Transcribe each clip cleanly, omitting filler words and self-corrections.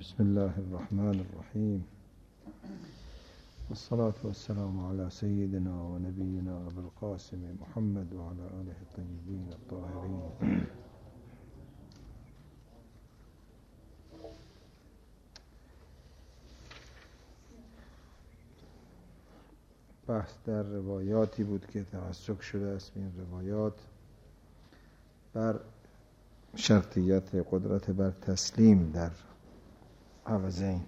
بسم الله الرحمن الرحیم والصلاة والسلام على سيدنا ونبينا أبي القاسم محمد وعلى آله الطيبين الطاهرين. بحث در روایاتی بود که تمسک شده است این روایات بر شرطیت قدرت بر تسلیم در عوضین.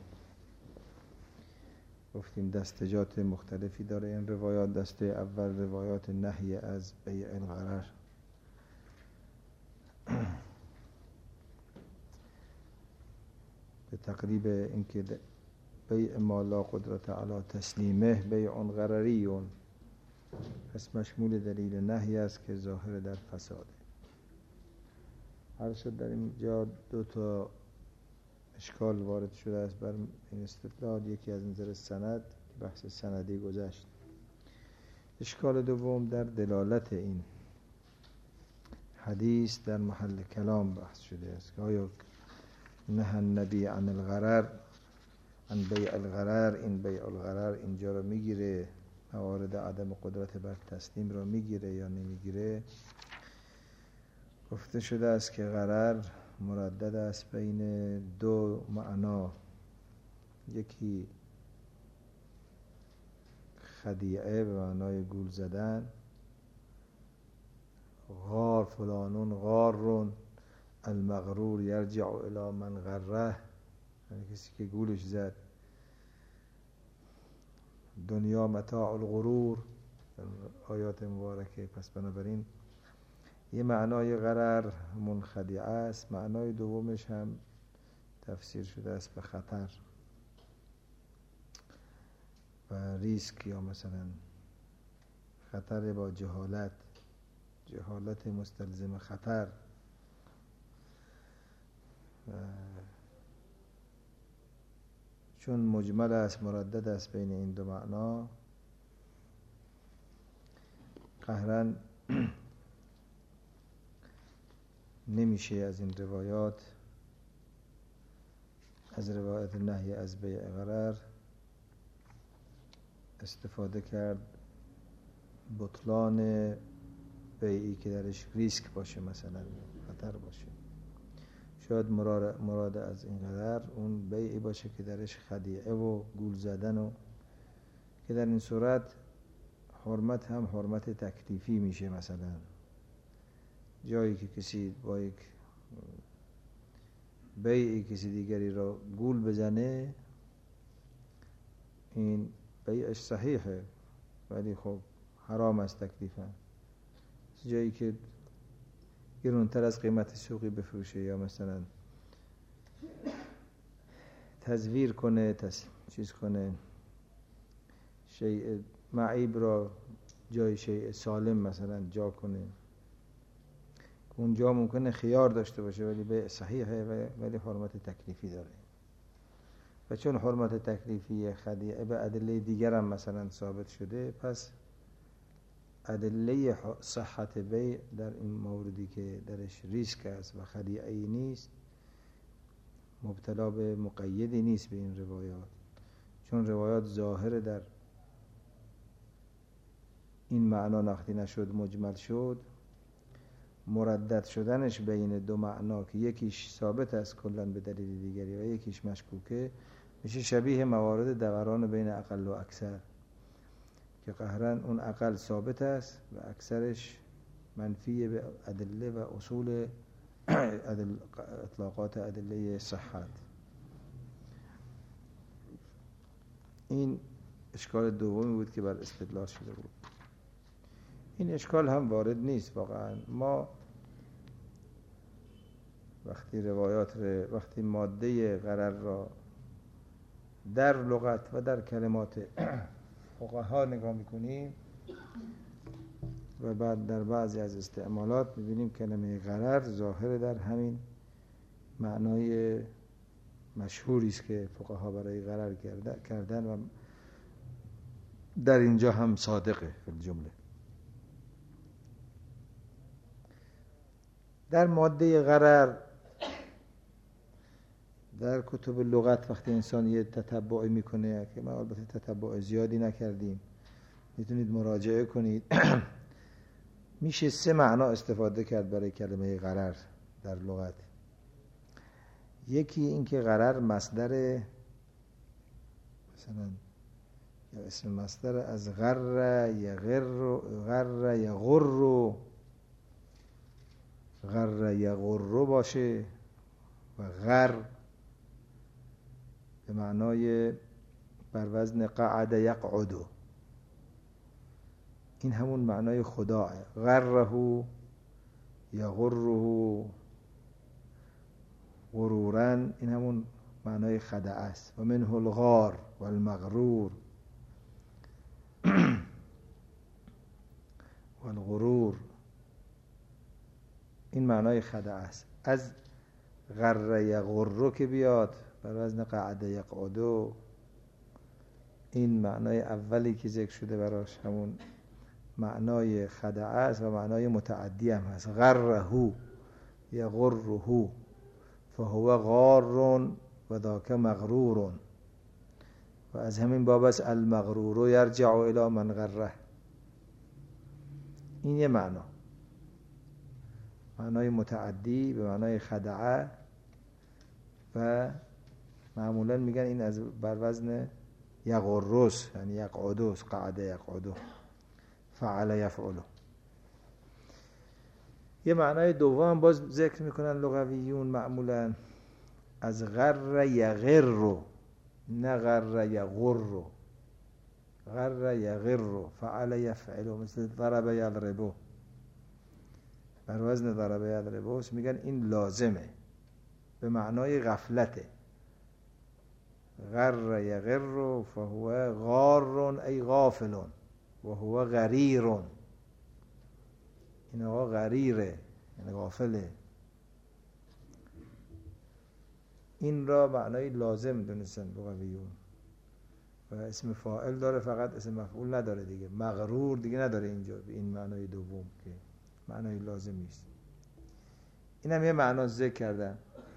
گفتیم دستجات مختلفی داره این روایات. دسته اول روایات نهی از بیع الغرر، به تقریب اینکه بیع ما لا قدرت علی تسلیمه بیع غرریون، پس مشمول دلیل نهی است که ظاهر در فساده. هر شد در اینجا دو تا اشکال وارد شده است بر این استدلال. یکی از نظر سند، بحث سندی گذشت. اشکال دوم در دلالت این حدیث در محل کلام بحث شده است که آیا نهی النبی عن الغرر عن بیع الغرر، این بیع الغرر اینجا رو میگیره، موارد عدم قدرت بر تسلیم رو میگیره یا نمیگیره. گفته شده است که غرر مردد است بین دو معنا، یکی خدیعه به معنای گول زدن، غار فلانون غارون المغرور یرجع الی من غره، یعنی کسی که گولش زد. دنیا متاع الغرور، آیات مبارکه. پس بنابراین یه معنای غرر منخدعه است، معنای دومش هم تفسیر شده است به خطر و ریسک، یا مثلا خطر با جهالت، جهالت مستلزم خطر. چون مجمل است، مردد است بین این دو معنا، قهرن نمیشه از این روایات، از روایت نهی از بیع غرر استفاده کرد بطلان بیعی که درش ریسک باشه، مثلا خطر باشه. شاید مراد از این غرر اون بیعی باشه که درش خدیعه و گول زدن، و که در این صورت حرمت هم حرمت تکلیفی میشه. مثلا جایی که کسی با یک بیعی کسی دیگری را گول بزنه، این بیعش صحیحه ولی خب حرام است تکلیفاً. جایی که گرونتر از قیمت سوقی بفروشه، یا مثلا تزویر کنه، چیز کنه، شیء معیب را جای شیء سالم مثلا جا کنه، اونجا ممکنه خیار داشته باشه ولی بیع صحیحه ولی حرمت تکلیفی داره. و چون حرمت تکلیفی خدیعه به ادله دیگر هم مثلا ثابت شده، پس ادله صحت بیع در این موردی که درش ریسک است و خدیعه‌ای نیست، مبتلا به مقیدی نیست به این روایات. چون روایات ظاهر در این معنا نقدی نشد، مجمل شد، مردد شدنش بین دو معنا که یکیش ثابت است کلا به دلیل دیگری و یکیش مشکوکه، میشه شبیه موارد دوران بین اقل و اکثر که قهرن اون اقل ثابت است و اکثرش منفی به ادله و اصول اطلاقات ادله صحت. این اشکال دومی بود که بر استدلال شده بود. این اشکال هم وارد نیست واقعا. ما وقتی ماده غرر را در لغت و در کلمات فقها نگاه میکنیم و بعد در بعضی از استعمالات میبینیم کلمه غرر ظاهر در همین معنای مشهوری است که فقها برای غرر کردن و در اینجا هم صادقه فی الجمله. در ماده غرر در کتب لغت وقتی انسان یه تتبعی میکنه که ما البته تتبع زیادی نکردیم، میتونید مراجعه کنید. میشه 3 معنا استفاده کرد برای کلمه غرر در لغت. یکی این که غرر مصدر، مثلا یا اسم مصدر از غر یغر باشه و غر به معنای بر وزن قعد یقعد، این همون معنای خداه. غره یغره غرورا، این همون معنای خدعه است. و منه الغار و المغرور و الغرور، این معنای خدعه است. از غر یغر که بیاد بر وزن قعد یقعد، این معنای اولی که ذکر شده براش همون معنای خدعه است و معنای متعدی هم هست. غره یغره فهو غار و ذاک مغرور، و از همین باب است المغرور یرجع الی من غره. این یه معنا، معنای متعدی به معنای خدعه، و معمولا میگن این از بر وزن یغرس، یعنی یقعدس، قعد یقعدو، فعل یفعلو. یه معنای دوم باز ذکر میکنن لغویون معمولا، از غر یغر، نه غر یغر، غر یغر فعل یفعلو، مثل ضرب یضربو، بر وزن ضرب یضربو. میگن این لازمه به معنای غفلته. غر یغر فهو غار ای غافل و هو غریر، این آقا غریره یعنی غافله. این را معنای لازم دونستن لغویون، و اسم فاعل داره فقط، اسم مفعول نداره دیگه. مغرور دیگه نداره اینجا به این معنای دوم که معنای لازم نیست. این هم یه معنا ذکر کردن.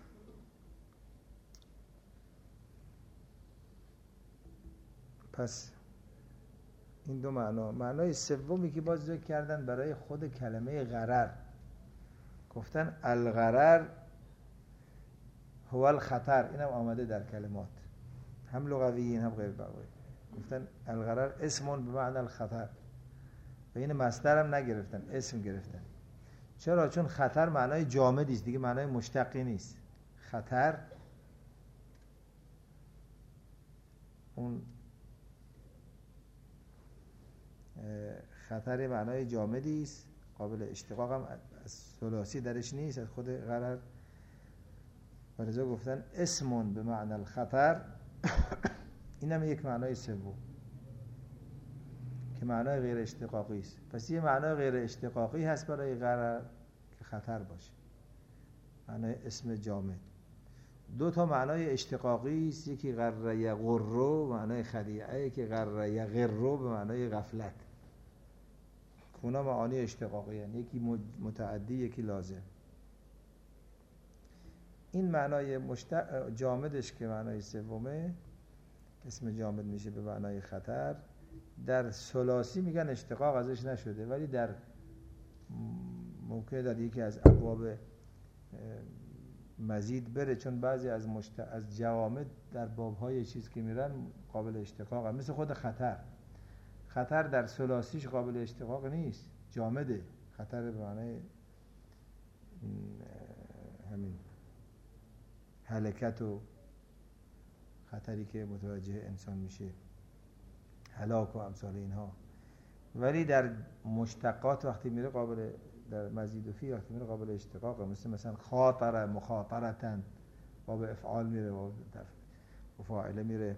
پس این دو معنا. معنای سومی که باز ذکر کردن برای خود کلمه غرر، گفتن الغرر هو الخطر. اینم آمده در کلمات، هم لغویین هم غیر لغوی. گفتن الغرر اسم به معنی الخطر، و این مصدر هم نگرفتن، اسم گرفتن. چرا؟ چون خطر معنای جامدی است دیگه، معنای مشتقی نیست. خطر اون خطر معنای جامدی است، قابل اشتقاق هم از ثلاثی درش نیست، از خود غرر. ولذا گفتن اسم به معنی الخطر. این هم یک معنای سوم که معنای غیر اشتقاقی است. پس یه معنای غیر اشتقاقی هست برای غرر که خطر باشه، معنای اسم جامد. 2 تا معنای اشتقاقی است، یکی غر یغر معنای خدیعه، که غر یغر به معنای غفلت. اونا معانی اشتقاقی هستند، یکی متعدی یکی لازم. این معنای جامدش که معنای سومه، اسم جامد میشه به معنای خطر. در ثلاثی میگن اشتقاق ازش نشده، ولی در ممکنه در یکی از ابواب مزید بره، چون بعضی از جوامد در بابهای چیز که میرن قابل اشتقاق هم. مثل خود خطر. خطر در ثلاثیش قابل اشتقاق نیست، جامده. خطر به معنای همین هلکت و خطری که متوجه انسان میشه، هلاک و امثال اینها. ولی در مشتقات وقتی میره قابل، در مزید و فی وقتی میره قابل اشتقاق، مثلا خاطر، مخاطرتن، باب افعال میره، باب فاعله میره.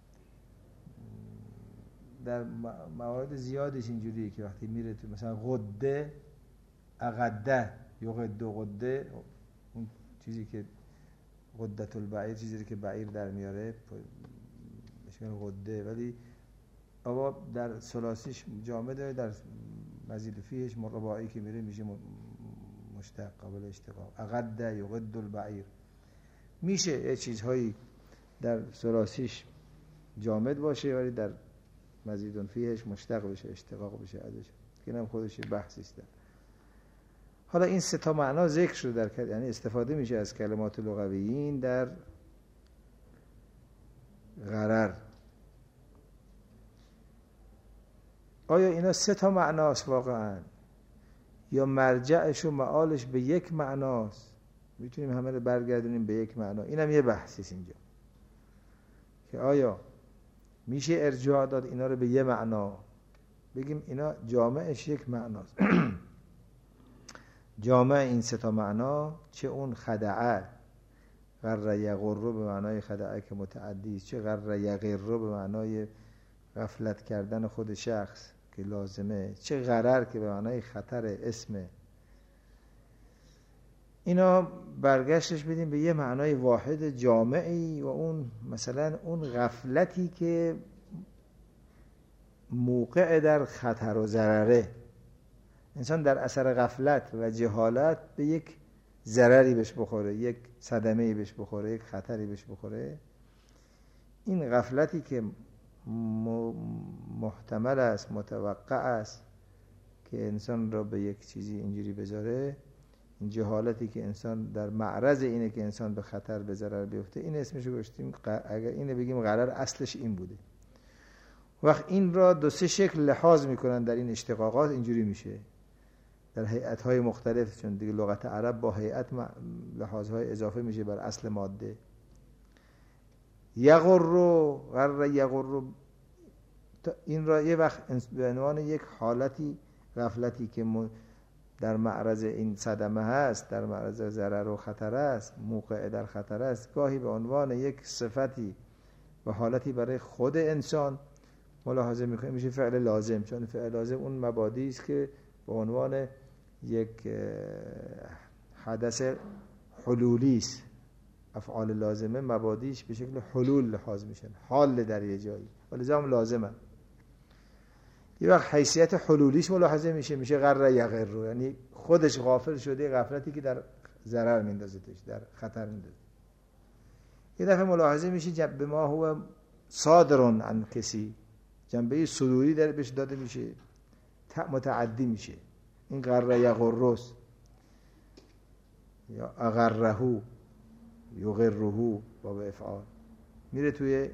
در موارد زیادش اینجوریه که وقتی میره تو مثلا غده، اغده، یغد غده، اون چیزی که غدت البعیر، چیزی که بعیر در میاره میشه غده، ولی آقا در ثلاثیش جامده، در مزید فیهش رباعی که میره میشه مشتق قابل اشتقاق. اغده یغد البعیر. میشه یه چیزهایی در ثلاثیش جامد باشه ولی در مزیدون فیهش مشتق بشه، اشتقاق بشه ازش، که اینم خودش بحثی است. حالا این سه تا معنا ذکر شده در یعنی استفاده میشه از کلمات لغویین در غرر. آیا اینا سه تا معناست واقعا یا مرجعش و معالش به یک معناست؟ میتونیم همه رو برگردونیم به یک معنا. اینم یه بحثی است اینجا که آیا میشه ارجاع داد اینا رو به یه معنا، بگیم اینا جامعش یک معناست. جامع این سه تا معنا، چه اون خدعه غر یغر به معنای خدعه که متعدی است، چه غر یغر به معنای غفلت کردن خود شخص که لازمه، چه غرر که به معنای خطر اسمه، اینا برگشتش بدیم به یه معنای واحد جامعی و اون مثلا اون غفلتی که موقع در خطر و ضرره. انسان در اثر غفلت و جهالت به یک ضرری بهش بخوره، یک صدمه‌ای بهش بخوره، یک خطری بهش بخوره. این غفلتی که محتمل است، متوقع است که انسان را به یک چیزی اینجوری بذاره، این جهالتی که انسان در معرض اینه که انسان به خطر، به ضرر بیفته، این اسمشو گذاشتیم. اگر اینو بگیم غرر، اصلش این بوده. وقت این را دو سه شکل لحاظ میکنن در این اشتقاقات، اینجوری میشه در هیئت‌های مختلف، چون دیگه لغت عرب با هیئت لحاظهای اضافه میشه بر اصل ماده. یغر، غر یغر، این را یه وقت به عنوان یک حالتی غفلتی که در معرض این صدمه هست، در معرض ضرر و خطر است، موقع در خطر است، گاهی به عنوان یک صفتی و حالتی برای خود انسان ملاحظه میکنیم، میشه فعل لازم. چون فعل لازم اون مبادی است که به عنوان یک حدث حلولی است. افعال لازمه مبادیش به شکل حلول لحاظ میشن، حال در یه جایی، ولذا هم لازمه. یه وقت حیثیت حلولیش ملاحظه میشه غر یغر، یعنی خودش غافل شده، غفلتی که در ضرر میندازتش، در خطر میندازه. یه دفعه ملاحظه میشه جنبه ما هو صادرون عن کسی، جنبه صدوری در بهش داده میشه، متعدی میشه. این غر یغرس یا اغرهو یغرهو باب افعال میره توی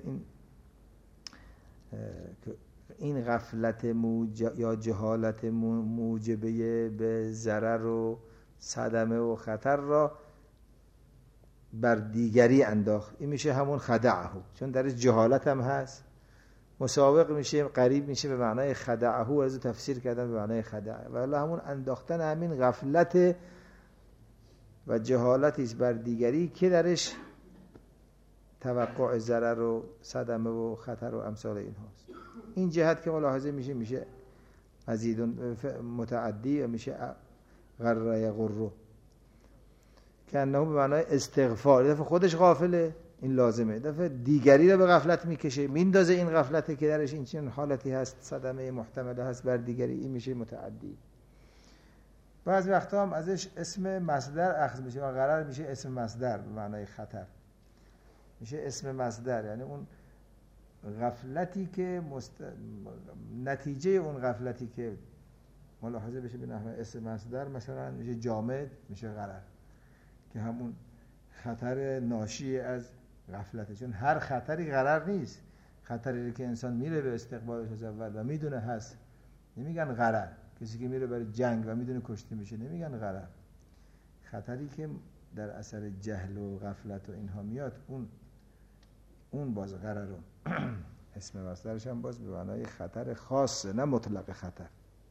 این غفلت یا جهالت موجبه به ضرر و صدمه و خطر را بر دیگری انداخت. این میشه همون خدعه، چون درش جهالت هم هست، مساوق میشه، قریب میشه به معنای خدعه، از تفسیر کردن به معنای خدعه، ولی همون انداختن همین غفلت و جهالتی است بر دیگری که درش توقع ضرر و صدمه و خطر و امثال این هاست. این جهت که ملاحظه میشه مزیدون متعدی و میشه غر یغر، که انه به معنای استغفار. دفعه خودش غافله، این لازمه، دفعه دیگری رو به غفلت میکشه، میندازه این غفلته که درش این چنین حالتی هست، صدمه محتمله هست بر دیگری، این میشه متعدی. بعضی وقتا هم ازش اسم مصدر اخذ میشه و غرر میشه اسم مصدر به معنای خطر، میشه اسم مصدر، یعنی اون غفلتی که نتیجه اون غفلتی که ملاحظه بشه به نحو اسم مصدر، مثلا میشه جامد، میشه غرر، که همون خطر ناشی از غفلته. چون هر خطری غرر نیست. خطری که انسان میره به استقبالش از اول و میدونه هست نمیگن غرر. کسی که میره برای جنگ و میدونه کشته میشه نمیگن غرر. خطری که در اثر جهل و غفلت و اینها میاد، اون باز غرر. اسم مصدرش هم باز به معنای خطر خاصه، نه مطلق خطر.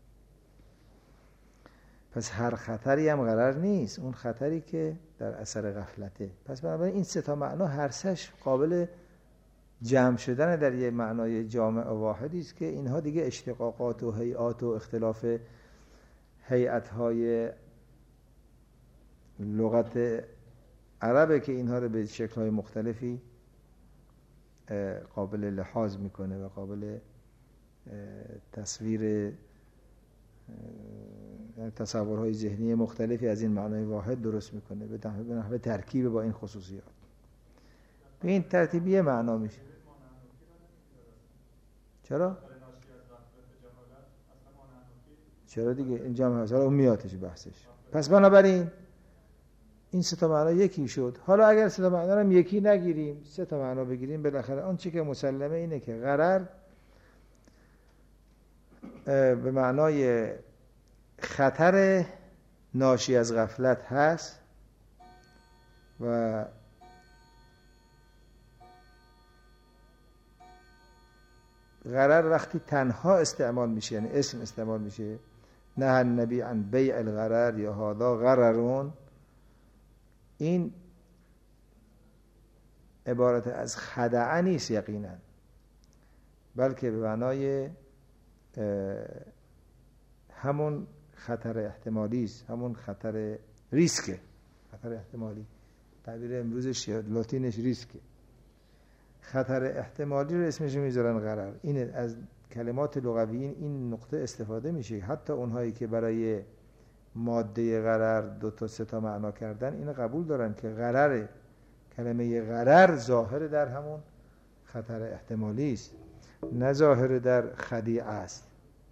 پس هر خطری هم غرر نیست، اون خطری که در اثر غفلته. پس بنابراین این سه تا معنا هر سه‌اش قابل جمع شدن در یه معنای جامع و واحدی است که اینها دیگه اشتقاقات و هیئات و اختلاف هیئت‌های لغت عربه که اینها رو به شکل‌های مختلفی قابل لحاظ میکنه و قابل تصویر تصورهای ذهنی مختلفی از این معنای واحد درست میکنه به نحو ترکیب با این خصوصیات. به این ترتیبیه معنا میشه. چرا؟ چرا دیگه اینجا هم هست، حالا اون میاتش بحثش. پس بنابراین این سه تا معنا یکی شد. حالا اگر سه تا معنا هم یکی نگیریم، سه تا معنا بگیریم، بالاخره آن چی که مسلمه اینه که غرر به معنای خطر ناشی از غفلت هست و غرر وقتی تنها استعمال میشه، یعنی اسم استعمال میشه، نه النبی عن بیع الغرر یا هذا غررون، این عبارت از خدعه نیست یقینا، بلکه به معنای همون خطر احتمالی است، همون خطر ریسکه، خطر احتمالی، تعبیر امروزش لاتینش ریسکه، خطر احتمالی رو اسمش میذارن غرر. این از کلمات لغویین این نقطه استفاده میشه، حتی اونهایی که برای ماده غرر 2 تا 3 تا معنا کردن اینو قبول دارن که غرر، کلمه غرر ظاهر در همون خطر احتمالی است، نه ظاهر در خدیعه است.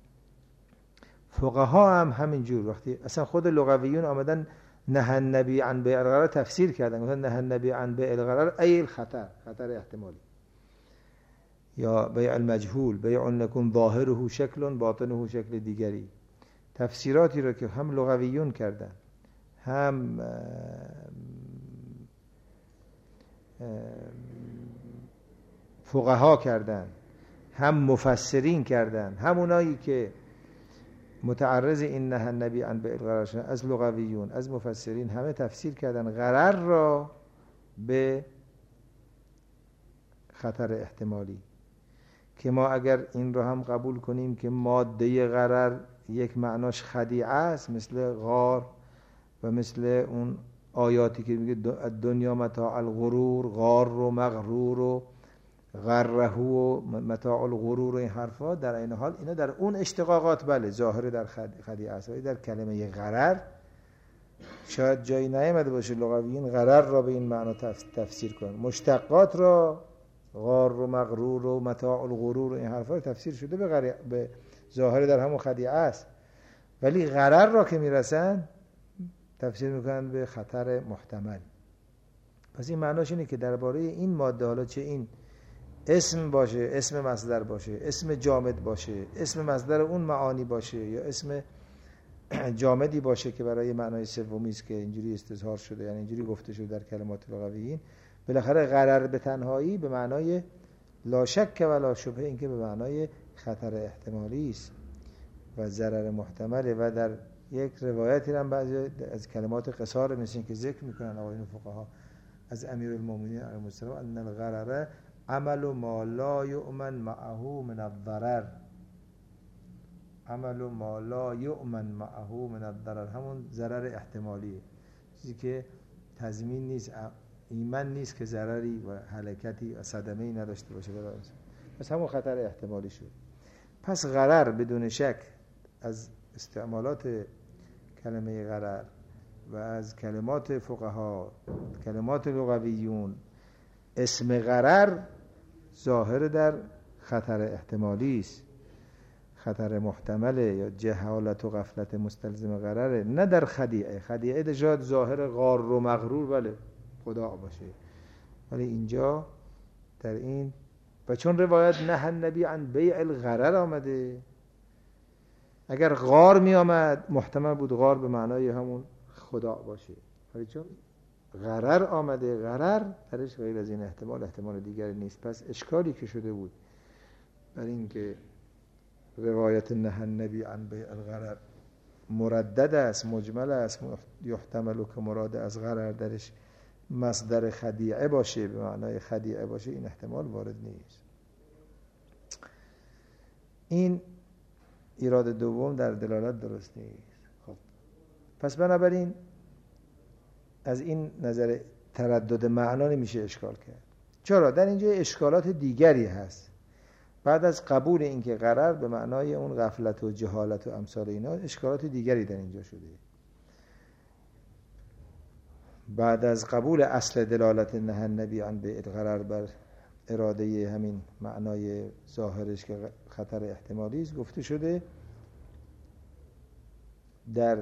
فقها هم همینجور، وقتی اصلا خود لغویون آمدن نه النبی عن بیع الغرر تفسیر کردن، گفتن نه النبی عن بیع الغرر ای الخطر، خطر احتمالی، یا بیع المجهول، بیع لکن ظاهره شکل باطنه شکل دیگری. تفسیراتی رو که هم لغویون کردن، هم فقها کردن، هم مفسرین کردن، همونایی که متعرض این نه النبی عن بیع الغرر شدن از لغویون، از مفسرین، همه تفسیر کردن غرر را به خطر احتمالی، که ما اگر این رو هم قبول کنیم که ماده غرر یک معناش خدیعه است، مثل غار و مثل اون آیاتی که میگه دنیا متاع الغرور، غار و مغرور و غره و متاع الغرور و این حرفا، در این حال اینا در اون اشتقاقات بله ظاهر در خدیعه است، در کلمه غرر شاید جایی نیامده باشه لغویین غرر را به این معنا تفسیر کنن. مشتقات را غار و مغرور و متاع الغرور و این حرفا تفسیر شده به ظاهر در همون خدیعه است، ولی غرر را که میرسن تفسیر میکنن به خطر محتمل. پس این معناش اینه که درباره این ماده، حالا چه این اسم باشه، اسم مصدر باشه، اسم جامد باشه، اسم مصدر اون معانی باشه، یا اسم جامدی باشه که برای معنای سومی است که اینجوری استظهار شده، یعنی اینجوری گفته شده در کلمات لغویین، بالاخره غرر به تنهایی به معنای لا شک و لا شبهه، این که به معنای خطر احتمالی است و ضرر محتمله. و در یک روایتی هم بعضی از کلمات قصار مثل این که ذکر میکنن آقایون فقها از امیرالمومنین علیه السلام ان الغرر عمل ما لا یؤمن معه من الضرر، عمل ما لا یؤمن معه من الضرر، همون ضرر احتمالیه، چیزی که تضمین نیست، ایمن نیست که ضرری و هلاکتی و صدمه‌ای نداشته باشه برای انسان، پس همون خطر احتمالی شد. پس غرر بدون شک از استعمالات کلمه غرر و از کلمات فقها، کلمات لغویون، اسم غرر ظاهر در خطر احتمالی است، خطر محتمله یا جهالت و غفلت مستلزم غرره، نه در خدیعه. خدیعه ده شاید ظاهر غار و مغرور بله خدا باشه، ولی اینجا در این و چون روایت نه النبی عن بیع الغرر آمده، اگر غار می آمد محتمل بود غار به معنای همون خدا باشه، ولی چون غرر آمده، غرر درش غیر از این احتمال دیگری نیست. پس اشکالی که شده بود بر این که روایت نه النبی عن بیع الغرر مردد است، مجمل است، یحتمل که مراد از غرر درش مصدر خدیعه باشه، به معنای خدیعه باشه، این احتمال وارد نیست. این ایراد دوم در دلالت درست نیست. خب پس بنابراین از این نظر تردد معنا نمیشه اشکال کرد. چرا؟ در اینجا اشکالات دیگری هست. بعد از قبول اینکه غرر به معنای اون غفلت و جهالت و امثال اینا، اشکالات دیگری در اینجا شده. بعد از قبول اصل دلالت نهی النبی عن بیع الغرر بر اراده همین معنای ظاهرش که خطر احتمالی است، گفته شده در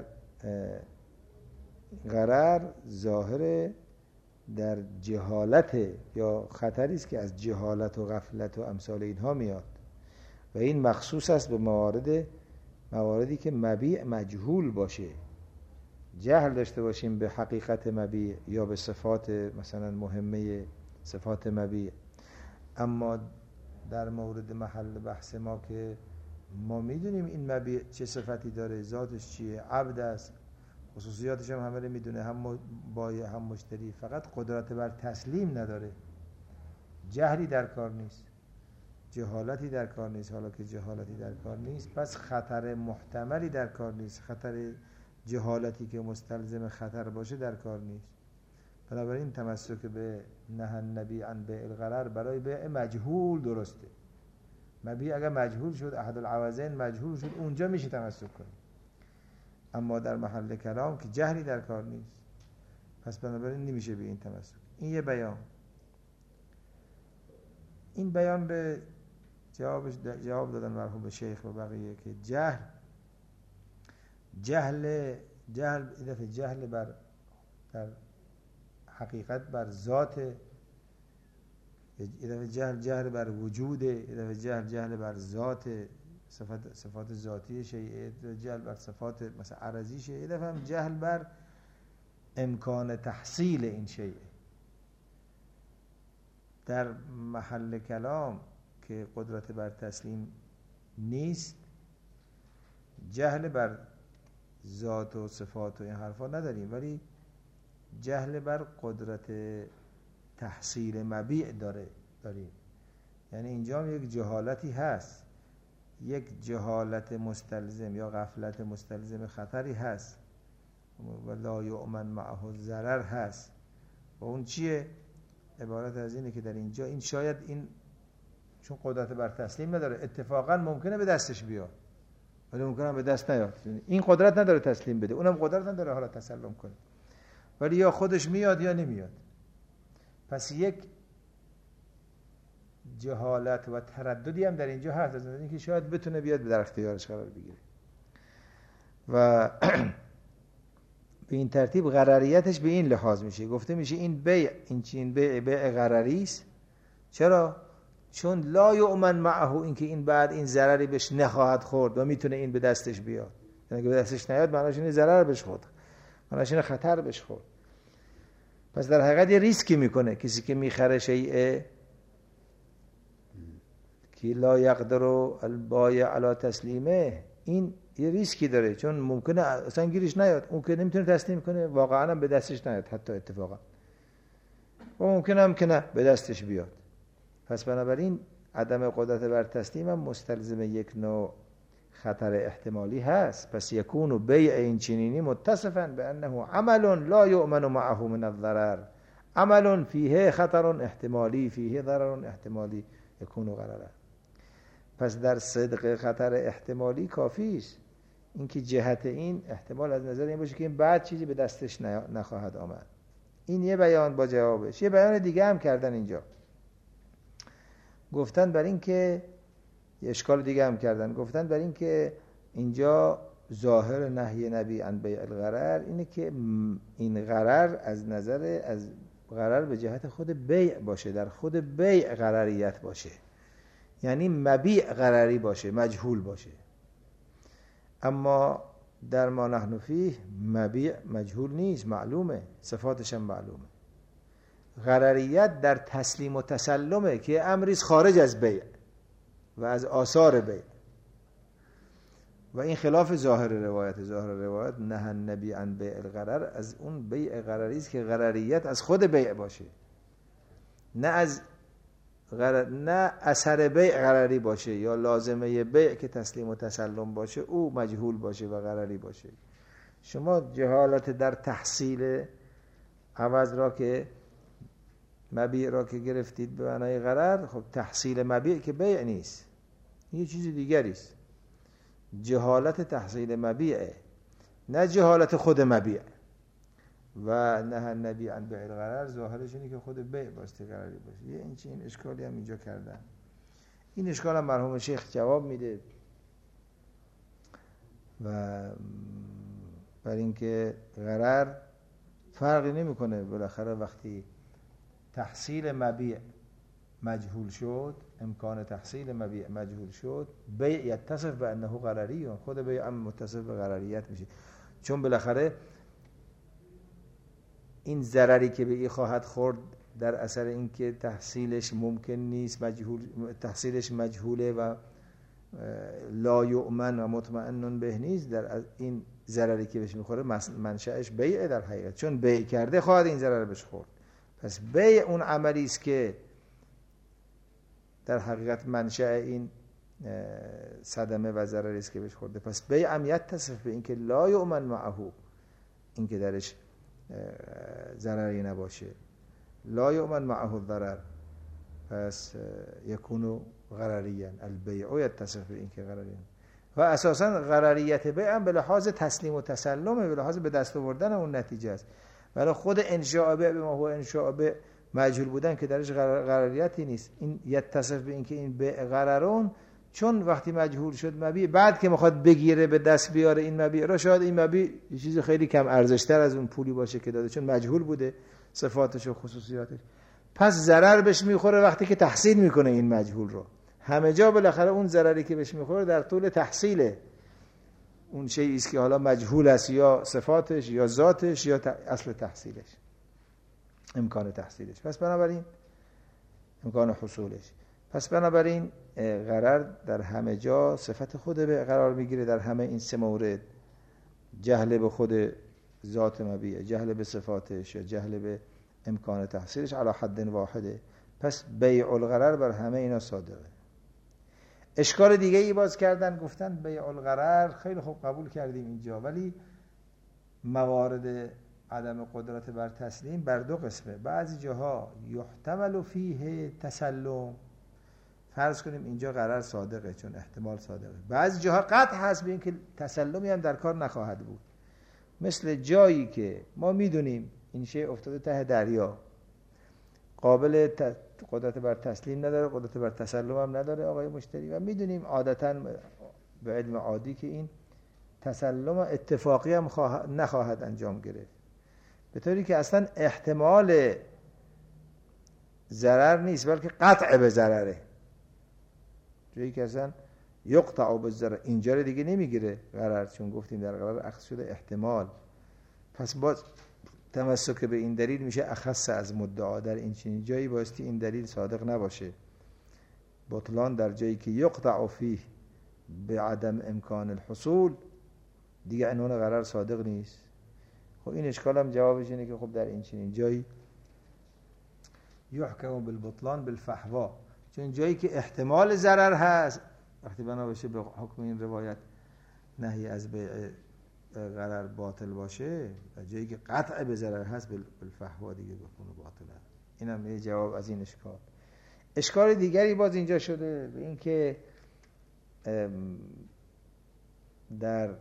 غرر ظاهر در جهالت یا خطری است که از جهالت و غفلت و امثال اینها میاد و این مخصوص است به مواردی که مبیع مجهول باشه، جهل داشته باشیم به حقیقت مبیع یا به صفات مثلا مهمه صفات مبیع. اما در مورد محل بحث ما که ما میدونیم این مبیع چه صفتی داره، ذاتش چیه، عبد است، خصوصیاتش هم همه رو میدونه، هم بایع هم مشتری، فقط قدرت بر تسلیم نداره، جهلی در کار نیست، جهالتی در کار نیست. حالا که جهالتی در کار نیست پس خطر محتملی در کار نیست، خطر جهالتی که مستلزم خطر باشه در کار نیست. بنابراین تمسک به نهی النبی عن بیع الغرر برای بیع مجهول درسته. مبیع اگر مجهول شد، احد العوضین مجهول شد، اونجا میشه تمسک کنیم. اما در محل کلام که جهلی در کار نیست، پس بنابراین نمیشه به این تمسک. این یه بیان. این بیان به جواب دادن مرحوم شیخ و بقیه که جهل بر در حقیقت بر ذات، یه دفعه جهل بر وجود، یه دفعه جهل بر ذات صفات ذاتی شیء، جهل بر صفات مثلا عرضی شیء، یه دفعه هم جهل بر امکان تحصیل این شیء. در محل کلام که قدرت بر تسلیم نیست، جهل بر ذات و صفات و این حرفا نداریم، ولی جهل بر قدرت تحصیل مبیع داریم. یعنی اینجا یک جهالتی هست، یک جهالت مستلزم یا غفلت مستلزم خطری هست و لا یؤمن معه الضرر هست. و اون چیه؟ عبارت از اینه که در اینجا این شاید این چون قدرت بر تسلیم نداره، اتفاقا ممکنه به دستش بیاد ولی ممکنه به دست نیاد. این قدرت نداره تسلیم بده، اونم قدرت نداره حالا تسلم کنه، ولی یا خودش میاد یا نمیاد. پس یک جهالت و ترددی هم در اینجا هست، از اینکه شاید بتونه بیاد در اختیارش قرار بگیره. و به این ترتیب غرریتش به این لحاظ میشه، گفته میشه این بیع غرری است. چرا؟ چون لا یؤمن معه، اینکه این بعد این ضرری بهش نخواهد خورد و میتونه این به دستش بیاد. یعنی که به دستش نیاد معناش اینه ضرر بهش خورد، معناش اینه خطر بهش خورد. پس در حقیقت یه ریسکی میکنه کسی که میخره شیء که لا یقدر البایع علی تسلیمه، این یه ریسکی داره، چون ممکنه اصلا گیرش نیاد، اون که نمیتونه تسلیم کنه واقعا هم به دستش نیاد حتی اتفاقا، و ممکنه هم که نه به دستش بیاد. پس بنابراین عدم قدرت بر تسلیم هم مستلزم یک نوع خطر احتمالی هست. پس یکون بیع این چنینی متصفا بانه عمل لا یؤمن معه من الضرر، عمل فیه خطر احتمالی فیه ضرر احتمالی یکون غررا. پس در صدق خطر احتمالی کافی است اینکه جهت این احتمال از نظر این باشه که این بعد چیزی به دستش نخواهد آمد. این یه بیان با جوابش. یه بیان دیگه هم کردن اینجا، گفتن بر این که یه اشکال دیگه هم کردن، گفتن بر این که اینجا ظاهر نهی نبی عن بیع الغرر اینه که این غرر از نظر از غرر به جهت خود بیع باشه، در خود بیع غرریت باشه، یعنی مبیع غرری باشه، مجهول باشه. اما در ما نحن فیه مبیع مجهول نیست، معلومه، صفاتش هم معلومه. غرریت در تسلیم و تسلمه که امریز خارج از بیع و از آثار بیع، و این خلاف ظاهر روایت. ظاهر روایت نهی النبی عن بیع الغرر، از اون بیع غرری است که غرریت از خود بیع باشه، نه اثر بیع غرری باشه یا لازمه بیع که تسلیم و تسلم باشه او مجهول باشه و غرری باشه. شما جهالت در تحصیل عوض را که مبیع را که گرفتید به معنای غرر، خب تحصیل مبیع که بیع نیست، یه چیز دیگری است. جهالت تحصیل مبیعه، نه جهالت خود مبیع. و نه النبی عن بیع الغرر، ظاهرش اینه که خود بیع باستی غرری باشه. یه این اشکالی هم اینجا کردن. این اشکال هم مرحوم شیخ جواب میده و بر اینکه غرر فرقی نمیکنه. بالاخره وقتی تحصیل مبیع مجهول شد، امکان تحصیل مبیع مجهول شد، بیع یتصف به انه غرری، خود بیع هم متصف به غرریت میشه. چون بالاخره این ضرری که به این خواهد خورد در اثر اینکه تحصیلش ممکن نیست، تحصیلش مجهوله و لا یؤمن و مطمئن به نیست، در این ضرری که بهش میخوره منشأش بیع در حقیقت، چون بیع کرده خواهد این ضرر بهش خورد. پس بیع اون عملی است که در حقیقت منشأ این صدمه و ضرری است که بهش خورده. پس بیع هم یتصف به اینکه لا یؤمن معه، اینکه درش ضرری نباشه، لا یؤمن معه الضرر، پس یکونو غرریا. البیع یتصف به اینکه غرریا. و اساسا غرریت بیع هم به لحاظ تسلیم و تسلمه، به لحاظ به دست آوردن اون نتیجه است. ولی خود انشاء بیع به ما هو انشاء بیع مجهول بودن که درش غرریتی نیست. این یتصف به اینکه این بیع غررون، چون وقتی مجهول شد مبیع، بعد که میخواد بگیره به دست بیاره این مبیع را، شاید این مبیع یه چیز خیلی کم ارزشتر از اون پولی باشه که داده، چون مجهول بوده صفاتش و خصوصیاتش. پس ضرر بهش میخوره وقتی که تحصیل میکنه این مجهول رو. همه جا بالاخره اون ضرری که بهش میخوره در طول تحصیل اون شیئی است که حالا مجهول است، یا صفاتش یا ذاتش یا اصل تحصیلش، امکان تحصیلش. پس بنابراین امکان حصولش. پس بنابراین غرر در همه جا صفت خود به قرار میگیره، در همه این سه مورد، جهل به خود ذات مبیع، جهل به صفاتش یا جهل به امکان تحصیلش علی حد واحده. پس بیع الغرر بر همه اینا صادقه. اشکال دیگه ای باز کردن، گفتن بیع الغرر خیلی خوب قبول کردیم اینجا، ولی موارد عدم قدرت بر تسلیم بر دو قسمه. بعضی جاها یحتمل فیه تسلم، فرض کنیم اینجا غرر صادقه چون احتمال صادقه، بعضی جاها قطع هست به این که تسلمی هم در کار نخواهد بود. مثل جایی که ما میدونیم این شی افتاده ته دریا، قابل قدرت بر تسلیم نداره، قدرت بر تسلم هم نداره آقای مشتری، و میدونیم عادتاً به علم عادی که این تسلم اتفاقی هم نخواهد انجام گرفت، به طوری که اصلا احتمال ضرر نیست بلکه قطع به ضرره. جایی که اصلا یقطع به ضرر، اینجا رو دیگه نمیگیره غرر، چون گفتیم در غرر اخذ شده احتمال. پس باز تمسک به این دلیل میشه اخص از مدعا. در این چنین جایی بایستی این دلیل صادق نباشه. بطلان در جایی که یقطع فیه به عدم امکان الحصول، دیگه عنوان غرر صادق نیست. خب این اشکال هم جوابش اینه که خب در این چنین جایی یحکم بالبطلان بالفحوا، چون جایی که احتمال ضرر هست، وقتی بنا بشه به حکم این روایت نهی از بیع غرر باطل باشه، و جایی که قطع به ضرر هست بالفحوا دیگه بکنه باطله. این هم یه جواب از این اشکال. اشکال دیگری باز اینجا شده به این که در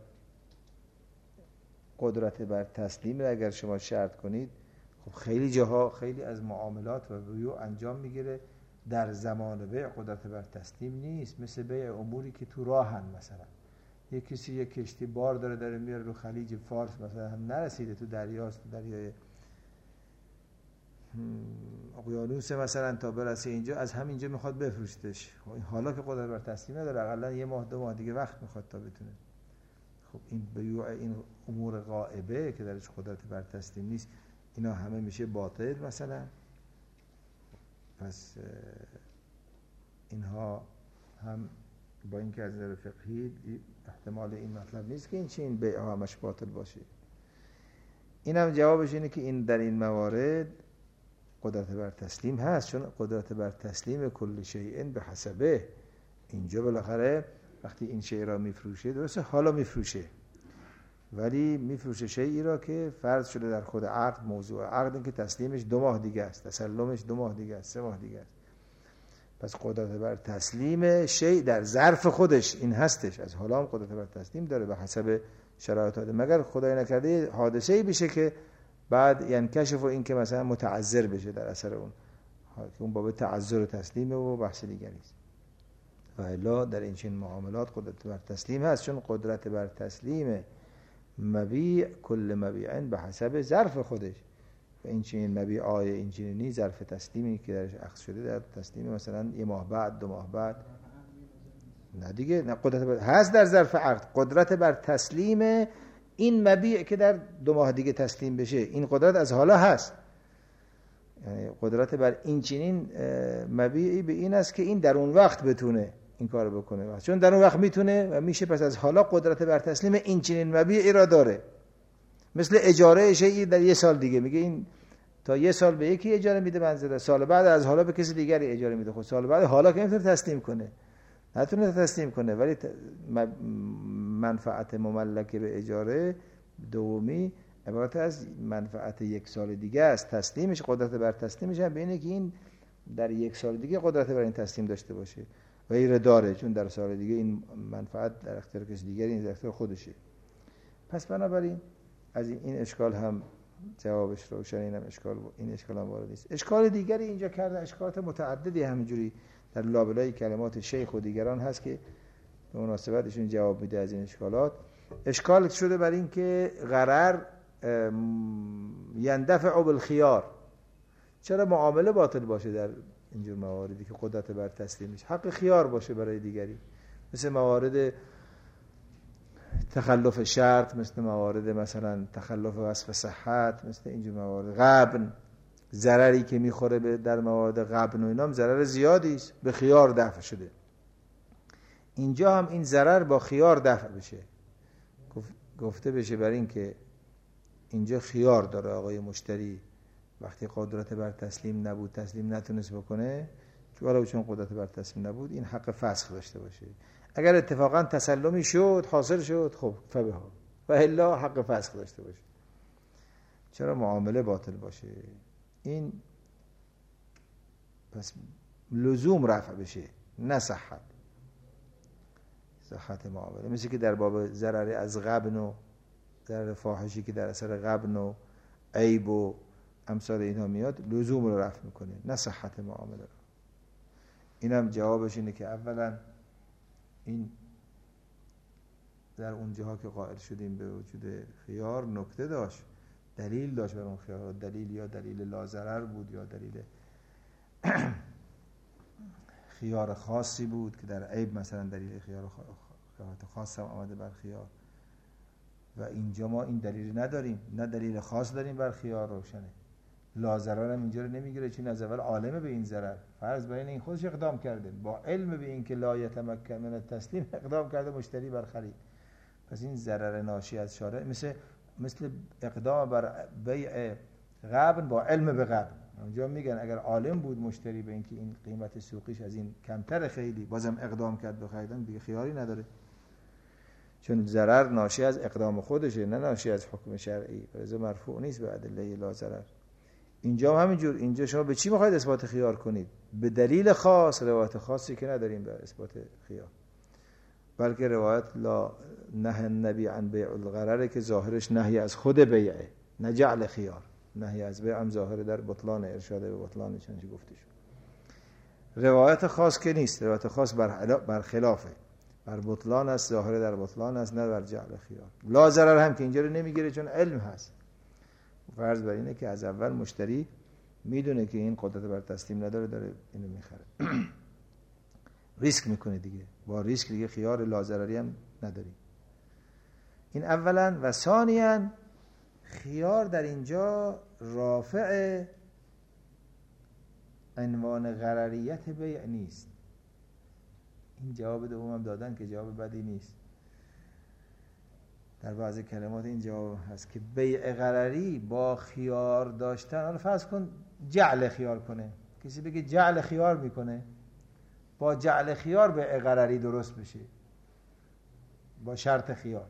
قدرت بر تسلیم اگر شما شرط کنید، خب خیلی جاها خیلی از معاملات و بیوع انجام میگیره در زمان بیع قدرت بر تسلیم نیست، مثل بیع اموری که تو راهن. مثلا یک کسی یک کشتی بار داره میاره رو خلیج فارس، مثلا هم نرسیده تو دریاست، دریای اقیانوس مثلا، تا برسه اینجا از همینجا میخواد بفروشتش. حالا که قدرت بر تسلیم نداره، حداقل یه ماه 2 ماه دیگه وقت میخواد تا بتونه. خب این بیوع این امور غائبه که درش قدرت بر تسلیم نیست، اینا همه میشه باطل مثلا. پس اینها هم با اینکه از نظر فقهی احتمال این مطلب نیست که این بیع ها همش باطل باشه. این هم جوابش اینه که این در این موارد قدرت بر تسلیم هست، چون قدرت بر تسلیم کل شیء به حسبه. اینجا بالاخره وقتی این شیء را میفروشه، درسته حالا میفروشه، ولی میفروشه شیئی را که فرض شده در خود عقد، موضوع عقد این که تسلیمش 2 ماه دیگه است، تسلمش 2 ماه دیگه است، 3 ماه دیگه است. پس قدرت بر تسلیم شیء در ظرف خودش این هستش، از حالا هم قدرت بر تسلیم داره به حسب شرایط داده، مگر خدای نکرده حادثه‌ای بشه که بعد ینکشف و این که مثلا متعذر بشه در اثر اون، که اون باب تعذر و تسلیمه و بحث دیگری است. و الا در این چنین معاملات قدرت بر تسلیم هست، چون قدرت بر تسلیم مبیع کل مبیع به حسب ظرف خودش. و این چنین مبیع آیه این چنینی ظرف تسلیمی که درش اخذ شده در تسلیم مثلا 1 ماه بعد 2 ماه بعد، نه دیگه، نه قدرت هست در ظرف عقد. قدرت بر تسلیم این مبیع که در 2 ماه دیگه تسلیم بشه، این قدرت از حالا هست. یعنی قدرت بر این چنین مبیعی به این است که این در اون وقت بتونه این کارو بکنه، چون در اون وقت میتونه و میشه، پس از حالا قدرت بر تسلیم این چنین مبیعی را داره. مثل اجاره شیئی در 1 سال دیگه، میگه این تا 1 سال به یکی اجاره میده منزله، سال بعد از حالا به کسی دیگری اجاره میده. خود سال بعد حالا که نمیتونه تسلیم کنه، نتونه تسلیم کنه، ولی منفعت مملکه به اجاره دومی عبارت از منفعت 1 سال دیگه است. تسلیمش، قدرت بر تسلیمش هم به اینه که این در 1 سال دیگه قدرت بر این تسلیم داشته باشه و این داره، چون در سال دیگه این منفعت در اختیار کسی دیگری، این در اختیار خودشه. پس بنابراین از این اشکال هم جوابش روشن، اینم این اشکال هم وارد نیست. اشکال دیگری اینجا کرده، اشکالات متعددی همینجوری در لابلای کلمات شیخ و دیگران هست که به مناسبتشون جواب میده از این اشکالات. اشکال شده بر این که غرر یندفع بالخیار، چرا معامله باطل باشه در اینجور مواردی که قدرت بر تسلیمش حق خیار باشه برای دیگری، مثل موارد تخلف شرط، مثل موارد مثلا تخلف وصف صحت، مثل اینجور موارد غبن، ضرری که میخوره در موارد غبن و اینام ضرر زیادی است، به خیار دفع شده. اینجا هم این ضرر با خیار دفع بشه، گفته بشه بر این که اینجا خیار داره آقای مشتری، وقتی قدرت بر تسلیم نبود، تسلیم نتونست بکنه، چون قدرت بر تسلیم نبود، این حق فسخ داشته باشه. اگر اتفاقا تسلمی شد، حاصل شد، خب فبها، و الا حق فسخ داشته باشه. چرا معامله باطل باشه؟ این پس لزوم رفع بشه، نه صحت معامله. مثل که در باب ضرر از غبن و ضرر فاحشی که در اثر غبن و عیب و امثال اینها میاد، لزوم رو رفع میکنه، نه صحت معامله رو. اینم جوابش اینه که اولا این در اون جاها که قائل شدیم به وجود خیار نکته داشت، دلیل داشت بر اون خیار. دلیل یا دلیل لاضرر بود یا دلیل خیار خاصی بود که در عیب مثلا دلیل خیار خاص هم آمده بر خیار، و اینجا ما این دلیل نداریم، نه دلیل خاص داریم بر خیار روشنه. لاضرر هم اینجا رو نمیگیره، چون از اول عالمه به این ضرر، فرض بر این خودش اقدام کرده، با علم به این که لا یتمکن من التسلیم اقدام کرده مشتری بر خرید. پس این ضرر ناشی از شارع مثل اقدام بر بیع غبن با علم به غبن. اونجا میگن اگر عالم بود مشتری به اینکه این قیمت سوقیش از این کمتر خیلی، بازم اقدام کرد به خریدن، دیگه خیاری نداره، چون ضرر ناشی از اقدام خودشه، نه ناشی از حکم شرعی، لذا مرفوع نیست به ادله لا ضرر. اینجا هم همینجور. اینجا شما به چی میخواید اثبات خیار کنید؟ به دلیل خاص، روایت خاصی که نداریم به اثبات خیار، بلکه روایت لا نهی النبی عن بیع الغرر که ظاهرش نهی از خود بیعه، نه جعل خیار. نهی از بیع هم ظاهر در بطلان، ارشاد به بطلان، چنانچه گفته شد. روایت خاص که نیست، روایت خاص بر خلافه، بر بطلان است، ظاهر در بطلان است، نه بر جعل خیار. لا ضرر هم که اینجا رو نمیگیره چون علم هست. فرض بر اینه که از اول مشتری میدونه که این قدرت بر تسلیم نداره، داره اینو میخره. ریسک میکنه دیگه، با ریسک دیگه خیار لا ضرری هم نداری. این اولا. و ثانیاً خیار در اینجا رافع عنوان غرریت بیع نیست. این جواب دوم هم دادن که جواب بدی نیست. در بعضی کلمات این جواب هست که بیع غرری با خیار داشتن، حالا فرض کن جعل خیار کنه، کسی بگه جعل خیار میکنه، با جعل خیار بیع غرری درست بشه، با شرط خیار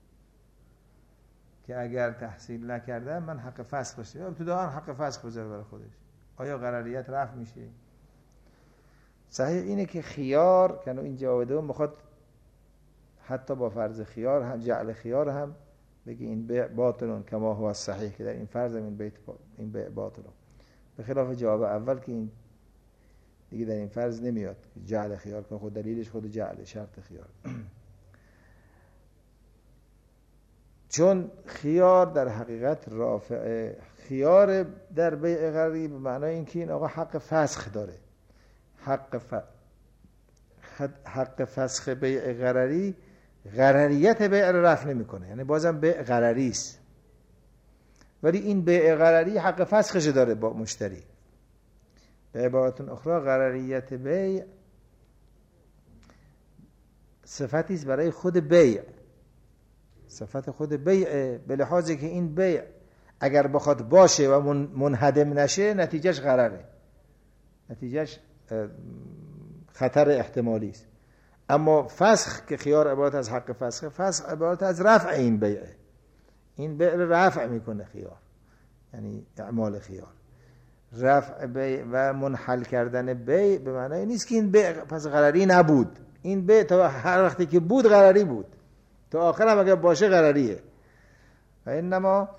که اگر تحصیل نکرده من حق فسخ داشته، ابتداء حق فسخ بذاره برای خودش، آیا غرریت رفع میشه؟ صحیح اینه که خیار کنو این جواب دوم میخواد حتی با فرض خیار هم جعل خیار هم بگی این بیع باطلون کما هو صحیح که در این فرض این بیع باطلون، به خلاف جواب اول که این دیگه در این فرض نمیاد جعل خیار کنه، خود دلیلش خود جعل شرط خیار. چون خیار در حقیقت رافع، خیار در بیع غرری به معنای اینکه این آقا حق فسخ داره، حق فسخ بیع غرری غرریت بیع رو رفع نمیکنه، یعنی بازم بیع غرری است، ولی این بیع غرری حق فسخش داره با مشتری. به عبارت اخرى غرریت بیع صفتی است برای خود بیع، صفت خود بیع، به لحاظی که این بیع اگر بخواد باشه و منهدم نشه نتیجهش غرره، نتیجهش خطر احتمالی است. اما فسخ که خیار عبارت از حق فسخ، فسخ عبارت از رفع این بیعه، این بیع رو رفع میکنه خیار، یعنی اعمال خیار. رفع بیع و منحل کردن بیع به معنی نیست که این بیع پس غرری نبود، این بیع تا هر وقتی که بود غرری بود، تا آخر هم اگر باشه غرریه. و اینما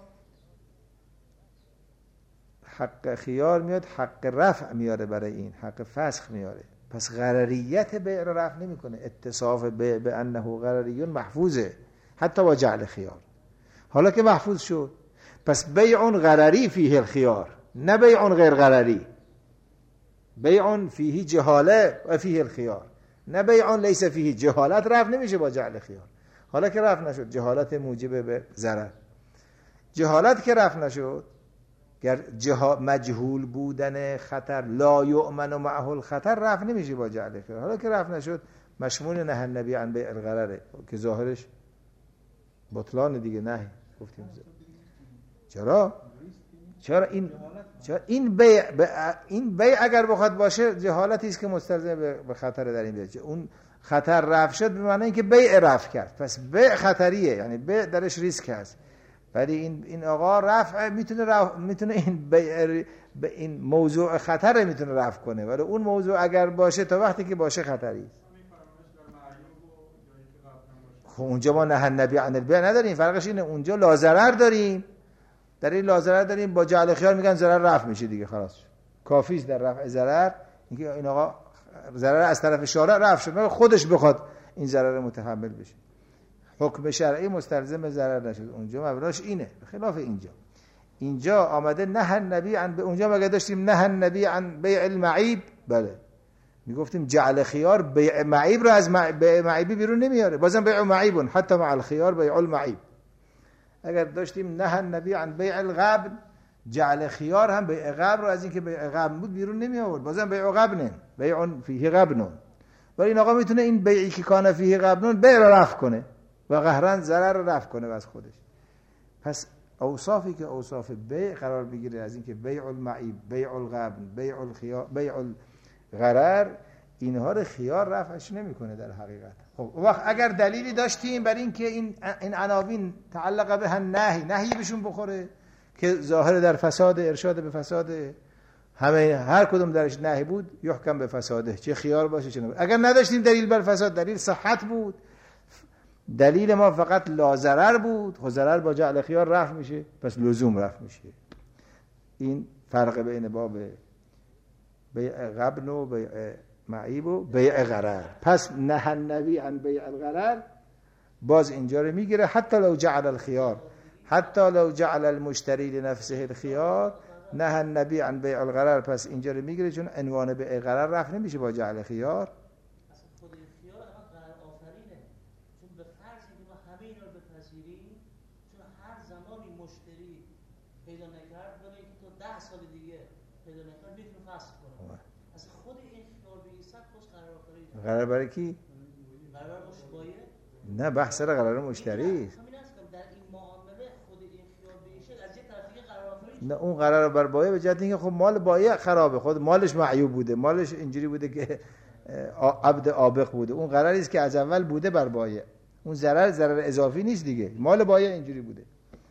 حق خیار میاد حق رفع میاره، برای این حق فسخ میاره، پس غرریت بیع رو رفع نمیکنه. اتصاف بیع به انه غرریون محفوظه حتی با جعل خیار. حالا که محفوظ شد پس بیع غرری فیه الخیار، نه بیع غیر غرری، بیع فیه جهاله و فیه الخیار، نه بیع لیس فیه جهالت رفع نمیشه با جعل خیار. حالا که رفع نشد جهالت موجب به ضرر، جهالت که رفع نشد، گر مجهول بودن خطر لا یؤمن معه الخطر رفع نمیشه با جعل خیار. حالا که رفع نشد مشمول نهی النبی عن بیع الغرره که ظاهرش بطلان دیگه. نه گفتیم چرا این بیع اگر بخواد باشه جهالتی است که مستلزم به خطر در این بیع. اون خطر رفع شد به معنی اینکه بیع رفع کرد، پس بیع خطریه، یعنی بیع درش ریسک هست. ولی این آقا رفع میتونه این بیع به این موضوع خطر میتونه رفع کنه، ولی اون موضوع اگر باشه تا وقتی که باشه خطری است. خب اونجا ما نهی النبی عن البیع نداریم، فرقش اینه اونجا لازرر داریم، در این لازرر داریم با جعل خیار میگن ضرر رفع میشه دیگه، خلاص کافی است در رفع ضرر اینکه این آقا ضرر از طرف شارع رفع شد، خودش بخواد این ضرر متحمل بشه، حکم شرعی مستلزم ضرر نشد. اونجا مبناش اینه، خلاف اینجا آمده نهی النبی عن، اونجا مگه داشتیم نهی النبی عن بیع المعیب، بله میگفتیم جعل خیار بیع معیب رو از بیع معیبی بیرون نمیاره، بازم بیع معیبون حتی مع الخیار بیع المعیب. اگر داشتیم نهی النبی عن بیع الغبن، جعل خیار هم بیع غبن رو از اینکه بیع غبن بود بیرون نمی آورد، بازم بیع غبن، بیع فیه غبن. ولی این آقا میتونه این بیعی که کان فیه غبن بیع رو رفع کنه و قهرن ضرر رو رفع کنه از خودش. پس اوصافی که اوصاف بیع قرار بگیره از اینکه بیع المعیب، بیع الغبن، بیع الخیار، بیع الغرر، اینها رو خیار رفعش نمیکنه در حقیقت. خب وقت اگر دلیلی داشتیم بر این که این عناوین تعلق به نهی بهشون بخوره که ظاهر در فساد، ارشاد به فساد، هر کدوم درش نهی بود یحکم به فساده، چه خیار باشه چه نبود. اگر نداشتیم دلیل بر فساد، دلیل صحت بود، دلیل ما فقط لا ضرر بود، خب ضرر با جعل خیار رفع میشه، پس لزوم رفع میشه. این فرق بین باب بیع غبن و بیع معیب و بیع غرر. پس نهی النبی عن بیع الغرر باز اینجا رو میگیره، حتی لو جعل الخيار، حتی لو جعل المشتری لنفسه الخيار نهی النبی عن بیع الغرر. پس اینجا رو میگیره چون عنوان بیع غرر رفع نمیشه با جعل خیار. خود خیار الان غرر آفرینه، چون به فرضی که ما همه اینا رو بپذیریم، چون هر زمانی مشتری پیدا نکرد برای اینکه تو 10 سال دیگه پیدا نکرد میتونه فسخ کنه. از خود این خیار به این سطح خوش غرر آفرینه. غرر برای کی؟ غرر مشتری؟ نه بحث سر غرر مشتری. نه اون قرار بر بایع به جهت اینکه خب مال بایع خرابه، خود مالش معیوب بوده، مالش اینجوری بوده که عبد آبق بوده، اون قراری است که از اول بوده بر بایع، اون ضرر اضافی نیست دیگه، مال بایع اینجوری بوده.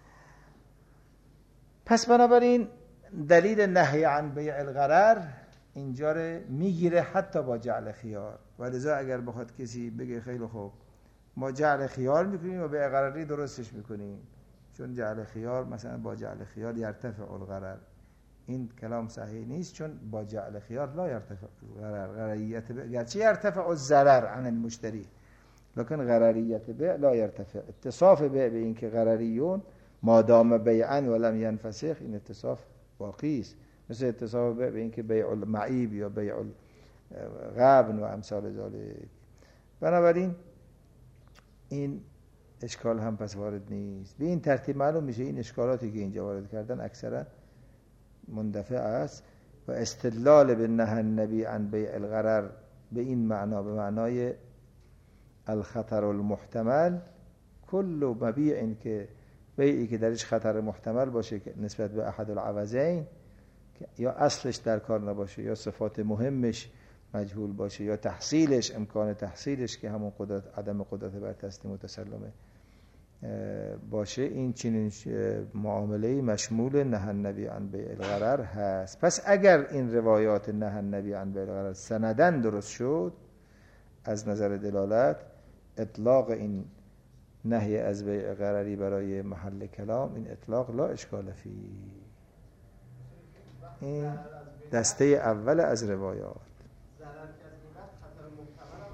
پس بنابراین دلیل نهی عن بیع الغرر اینجا رو میگیره حتی با جعل خیار. ولذا اگر بخواد کسی بگه خیلی خوب ما جعل خیار میکنیم و بیع غرری درستش میکنیم، چون جعل خیار مثلا با جعل خیار یرتفع الغرر، این کلام صحیح نیست، چون با جعل خیار لا یرتفع الغرر، غرریت به گرچه یرتفع الضرر عن المشتری لکن غرریت به لا یرتفع. اتصاف به این که غرریون ما دام بیعا ولم ینفسخ، این اتصاف باقی است، مثل اتصاف به این که بیع المعیب یا بیع الغبن و امثال ذالک. بنابراین این اشکال هم پس وارد نیست. به این ترتیب معلوم میشه این اشکالاتی که اینجا وارد کردن اکثرا مندفع است و استدلال به نهی النبی عن بیع الغرر به این معنا، به معنای الخطر المحتمل کل مبیع، که بیعی که درش خطر محتمل باشه که نسبت به احد العوضین، یا اصلش در کار نباشه یا صفات مهمش مجهول باشه یا تحصیلش، امکان تحصیلش که همون قدرت، عدم قدرت بر تسلیم و تسلمه باشه، این چنین معامله‌ای مشمول نهی النبی عن بیع الغرر هست. پس اگر این روایات نهی النبی عن بیع الغرر سندن درست شد از نظر دلالت، اطلاق این نهی از بیع غرری برای محل کلام، این اطلاق لا اشکال فی. این دسته اول از روایات.